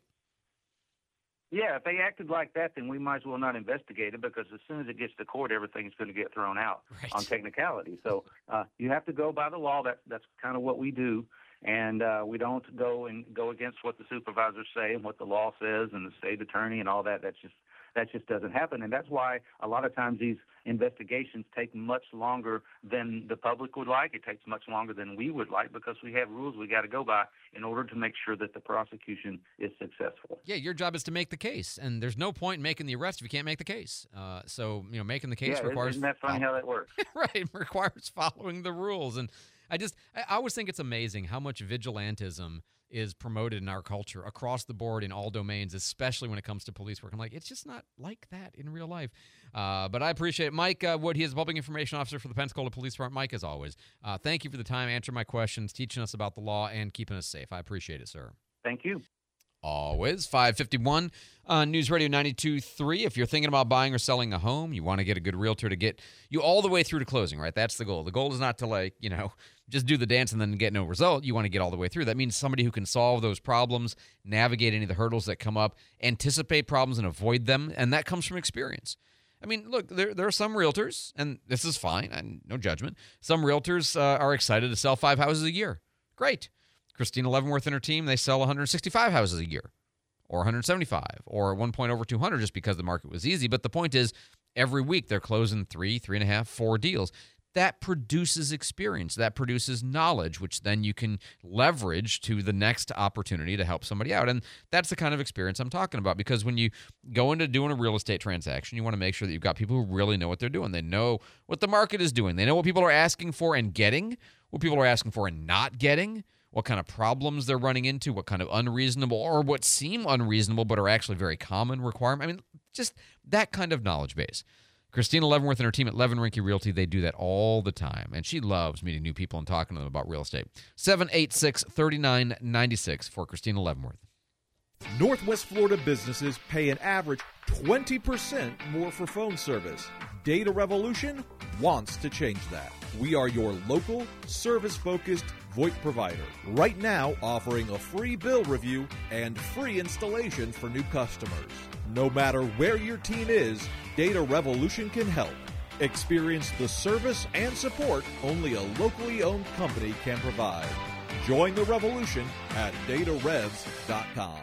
Yeah, if they acted like that, then we might as well not investigate it, because as soon as it gets to court, everything's going to get thrown out right. on technicality. So uh, you have to go by the law. That's, that's kind of what we do. And uh, we don't go and go against what the supervisors say and what the law says and the state attorney and all that. That's just that just doesn't happen. And that's why a lot of times these investigations take much longer than the public would like. It takes much longer than we would like, because we have rules we got to go by in order to make sure that the prosecution is successful. Yeah, your job is to make the case, and there's no point in making the arrest if you can't make the case. Uh, so, you know, making the case yeah, requires... Isn't that funny how that works? Right, requires following the rules. And I just, I always think it's amazing how much vigilantism is promoted in our culture across the board in all domains, especially when it comes to police work. I'm like, it's just not like that in real life. Uh, but I appreciate it. Mike uh, Wood, he is a public information officer for the Pensacola Police Department. Mike, as always, uh, thank you for the time, answering my questions, teaching us about the law, and keeping us safe. I appreciate it, sir. Thank you. Always. five fifty-one on News Radio ninety-two point three. If you're thinking about buying or selling a home, you want to get a good realtor to get you all the way through to closing, right? That's the goal. The goal is not to, like, you know, just do the dance and then get no result. You want to get all the way through. That means somebody who can solve those problems, navigate any of the hurdles that come up, anticipate problems and avoid them, and that comes from experience. I mean, look, there there are some realtors, and this is fine, and no judgment. Some realtors uh, are excited to sell five houses a year. Great. Christina Leavenworth and her team, they sell one hundred sixty-five houses a year, or one hundred seventy-five, or at one point over two hundred, just because the market was easy. But the point is, every week they're closing three, three and a half, four deals. That produces experience. That produces knowledge, which then you can leverage to the next opportunity to help somebody out. And that's the kind of experience I'm talking about, because when you go into doing a real estate transaction, you want to make sure that you've got people who really know what they're doing. They know what the market is doing. They know what people are asking for and getting, what people are asking for and not getting, what kind of problems they're running into, what kind of unreasonable or what seem unreasonable but are actually very common requirement. I mean, just that kind of knowledge base. Christina Leavenworth and her team at Levin Rinke Realty, they do that all the time, and she loves meeting new people and talking to them about real estate. seven eight six, three nine nine six for Christina Leavenworth. Northwest Florida businesses pay an average twenty percent more for phone service. Data Revolution wants to change that. We are your local, service-focused VoIP provider. Right now, offering a free bill review and free installation for new customers. No matter where your team is, Data Revolution can help. Experience the service and support only a locally owned company can provide. Join the revolution at data revs dot com.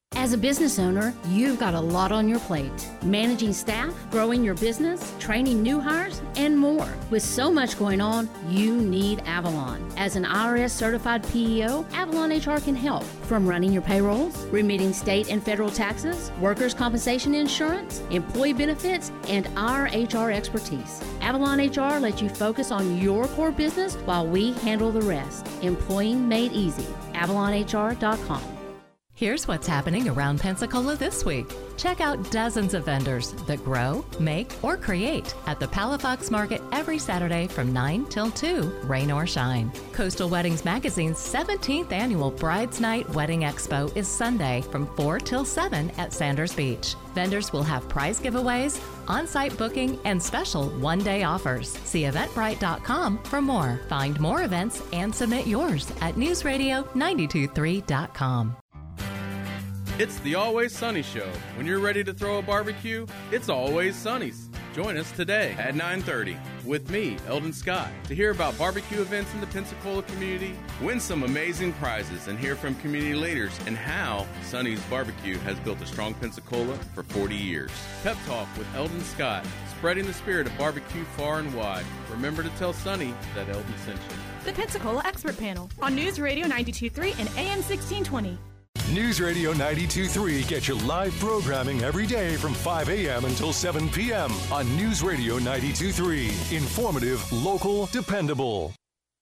As a business owner, you've got a lot on your plate. Managing staff, growing your business, training new hires, and more. With so much going on, you need Avalon. As an I R S certified P E O, Avalon H R can help. From running your payrolls, remitting state and federal taxes, workers' compensation insurance, employee benefits, and our H R expertise. Avalon H R lets you focus on your core business while we handle the rest. Employing made easy. avalon H R dot com. Here's what's happening around Pensacola this week. Check out dozens of vendors that grow, make, or create at the Palafox Market every Saturday from nine till two, rain or shine. Coastal Weddings Magazine's seventeenth annual Brides Night Wedding Expo is Sunday from four till seven at Sanders Beach. Vendors will have prize giveaways, on-site booking, and special one-day offers. See eventbrite dot com for more. Find more events and submit yours at news radio nine two three dot com. It's the Always Sunny Show. When you're ready to throw a barbecue, it's Always Sunny's. Join us today at nine thirty with me, Eldon Scott, to hear about barbecue events in the Pensacola community, win some amazing prizes, and hear from community leaders and how Sunny's Barbecue has built a strong Pensacola for forty years. Pep Talk with Eldon Scott, spreading the spirit of barbecue far and wide. Remember to tell Sunny that Eldon sent you. The Pensacola Expert Panel on News Radio ninety-two point three and A M sixteen twenty. News Radio ninety-two point three gets your live programming every day from five a.m. until seven p.m. on News Radio ninety-two point three. Informative, local, dependable.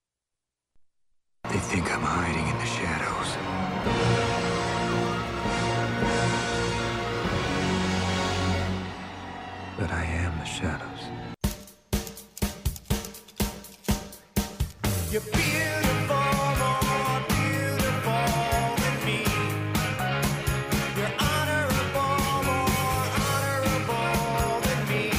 They think I'm hiding in the shadows. But I am the shadows. You're beautiful, more beautiful than me. You're honorable, more honorable than me.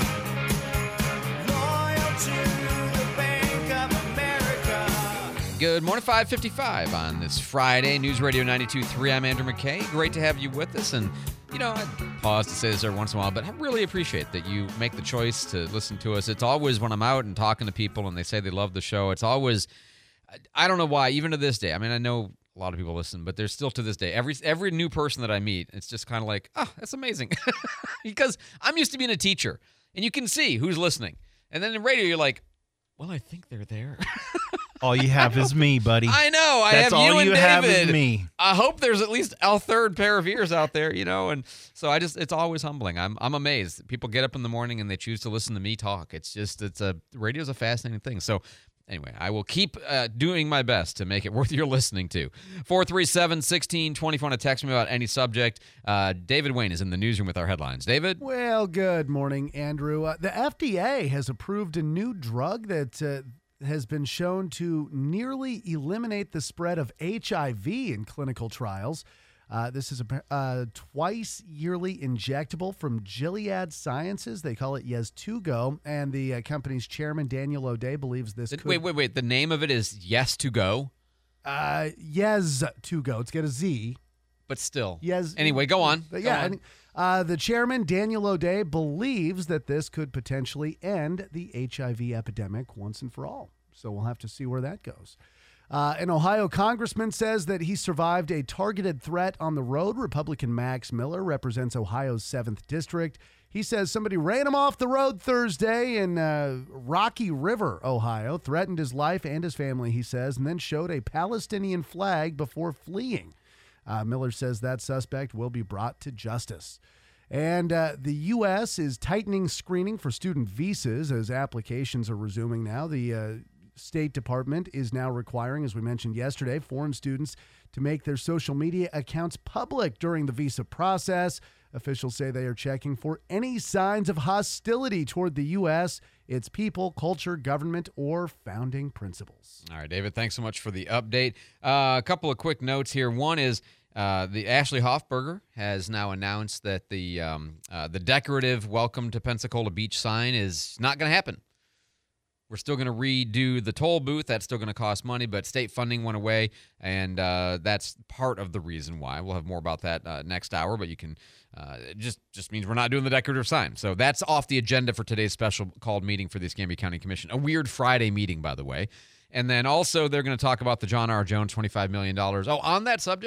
Loyal to the Bank of America. Good morning, five fifty-five on this Friday. News Radio ninety-two point three. I'm Andrew McKay. Great to have you with us. And, you know, I pause to say this every once in a while, but I really appreciate that you make the choice to listen to us. It's always when I'm out and talking to people and they say they love the show, it's always, I don't know why, even to this day. I mean, I know a lot of people listen, but there's still to this day, every every new person that I meet, it's just kind of like, oh, that's amazing. Because I'm used to being a teacher, and you can see who's listening. And then in radio, you're like, well, I think they're there. All you have is me, buddy. I know. I That's have you all and you David. have is me. I hope there's at least a third pair of ears out there, you know. And so I just, it's always humbling. I'm, I'm amazed. People get up in the morning and they choose to listen to me talk. It's just, it's a radio's a fascinating thing. So anyway, I will keep uh, doing my best to make it worth your listening to. four three seven, one six two zero. If you want to text me about any subject, uh, David Wayne is in the newsroom with our headlines. David? Well, good morning, Andrew. Uh, the F D A has approved a new drug that uh, has been shown to nearly eliminate the spread of H I V in clinical trials. Uh, this is a uh, twice yearly injectable from Gilead Sciences. They call it Yeztugo, and the uh, company's chairman, Daniel O'Day, believes this Wait, could... wait, wait, wait. The name of it is Yes to Go? Uh, Yeztugo. It's got a Z. But still. Yes. Anyway, go on. But Go yeah, on. and, uh, the chairman, Daniel O'Day, believes that this could potentially end the H I V epidemic once and for all. So we'll have to see where that goes. Uh, an Ohio congressman says that he survived a targeted threat on the road. Republican Max Miller represents Ohio's seventh district. He says somebody ran him off the road Thursday in uh, Rocky River, Ohio, threatened his life and his family, he says, and then showed a Palestinian flag before fleeing. Uh, Miller says that suspect will be brought to justice. And uh, the U S is tightening screening for student visas as applications are resuming now. The uh, State Department is now requiring, as we mentioned yesterday, foreign students to make their social media accounts public during the visa process. Officials say they are checking for any signs of hostility toward the U S, its people, culture, government, or founding principles. All right, David, thanks so much for the update. Uh, a couple of quick notes here. One is uh, the Ashley Hofberger has now announced that the um, uh, the decorative Welcome to Pensacola Beach sign is not going to happen. We're still going to redo the toll booth. That's still going to cost money, but state funding went away, and uh, that's part of the reason why. We'll have more about that uh, next hour, but you can uh, it just just means we're not doing the decorative sign. So that's off the agenda for today's special called meeting for the Escambia County Commission. A weird Friday meeting, by the way. And then also they're going to talk about the John R. Jones twenty-five million dollars. Oh, on that subject,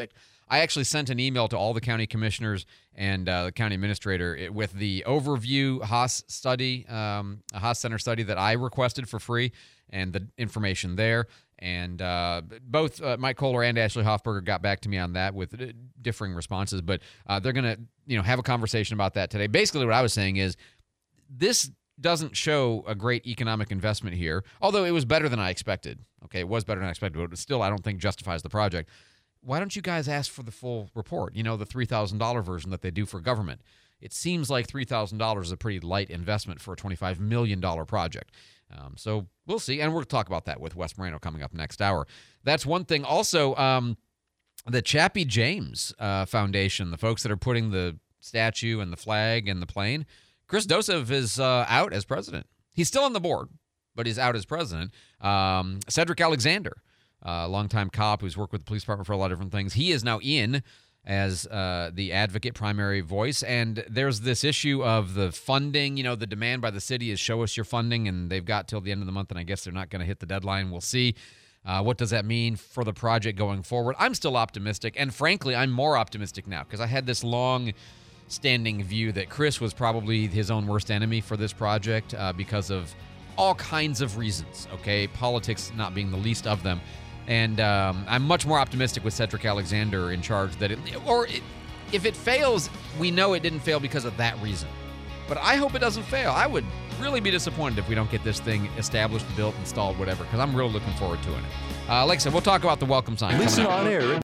I actually sent an email to all the county commissioners and uh, the county administrator with the overview Haas study, um, a Haas Center study that I requested for free, and the information there. And uh, both uh, Mike Kohler and Ashley Hoffberger got back to me on that with differing responses. But uh, they're going to, you know, have a conversation about that today. Basically, what I was saying is this doesn't show a great economic investment here, although it was better than I expected. Okay, it was better than I expected, but still I don't think justifies the project. Why don't you guys ask for the full report, you know, the three thousand dollars version that they do for government? It seems like three thousand dollars is a pretty light investment for a twenty-five million dollars project. Um, so we'll see, and we'll talk about that with Wes Moreno coming up next hour. That's one thing. Also, um, the Chappie James uh, Foundation, the folks that are putting the statue and the flag and the plane, Chris Dosev is uh, out as president. He's still on the board, but he's out as president. Um, Cedric Alexander, a uh, longtime cop who's worked with the police department for a lot of different things, he is now in as uh, the advocate primary voice. And there's this issue of the funding. You know, the demand by the city is show us your funding, and they've got till the end of the month, and I guess they're not going to hit the deadline. We'll see. Uh, what does that mean for the project going forward? I'm still optimistic, and frankly, I'm more optimistic now because I had this long-standing view that Chris was probably his own worst enemy for this project uh, because of all kinds of reasons, okay? Politics not being the least of them. And um, I'm much more optimistic with Cedric Alexander in charge that it, or it, if it fails, we know it didn't fail because of that reason. But I hope it doesn't fail. I would really be disappointed if we don't get this thing established, built, installed, whatever, because I'm really looking forward to it. Uh, like I said, we'll talk about the welcome sign. Listen on air.